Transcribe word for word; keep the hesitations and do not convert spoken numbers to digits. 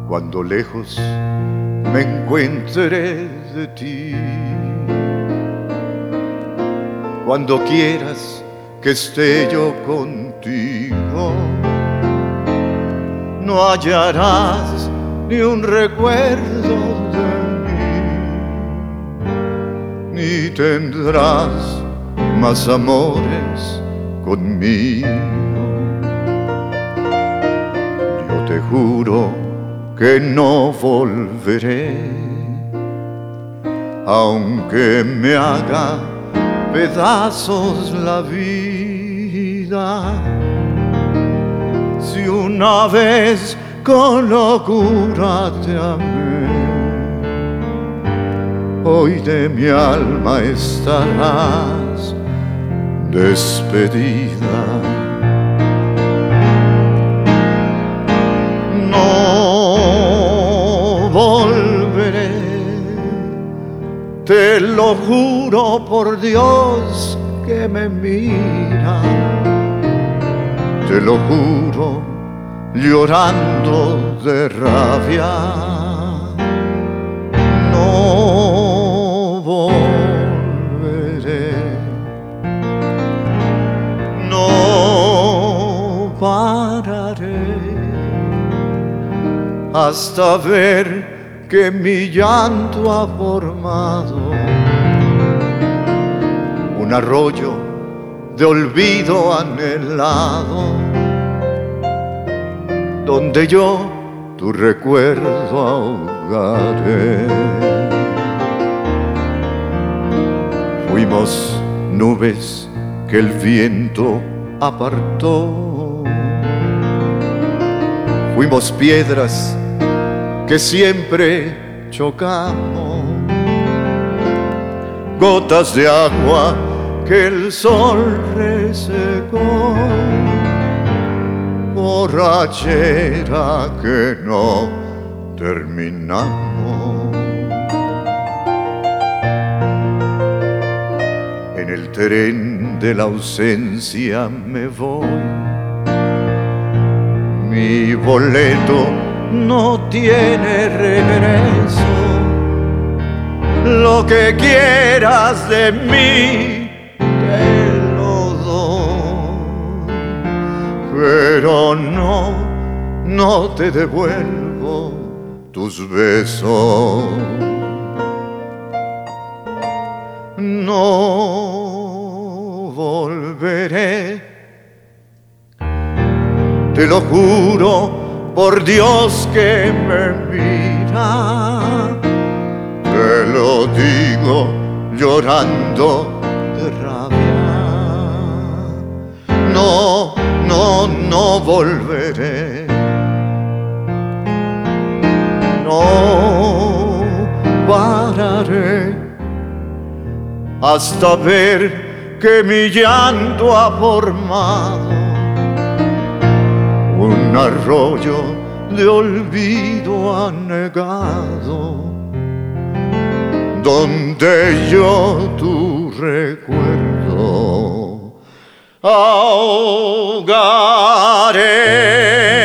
cuando lejos me encuentre de ti. Cuando quieras que esté yo contigo, no hallarás ni un recuerdo de mí, ni tendrás más amores conmigo. Yo te juro que no volveré, aunque me haga pedazos la vida. Si una vez con locura te amé, hoy de mi alma estarás despedida. No volveré, te lo juro por Dios que me mira, te lo juro llorando de rabia. No volveré, no pararé hasta ver que mi llanto ha formado un arroyo de olvido anhelado, donde yo tu recuerdo ahogaré. Fuimos nubes que el viento apartó, fuimos piedras que siempre chocamos, gotas de agua que el sol resecó, borrachera que no terminamos. En el tren de la ausencia me voy, mi boleto no tiene regreso. Lo que quieras de mí te lo doy, pero no, no te devuelvo tus besos. No volveré, te lo juro por Dios que me mira, te lo digo llorando de rabia. No, no, no volveré, no pararé hasta ver que mi llanto ha formado un arroyo de olvido anegado, donde yo tu recuerdo ahogaré.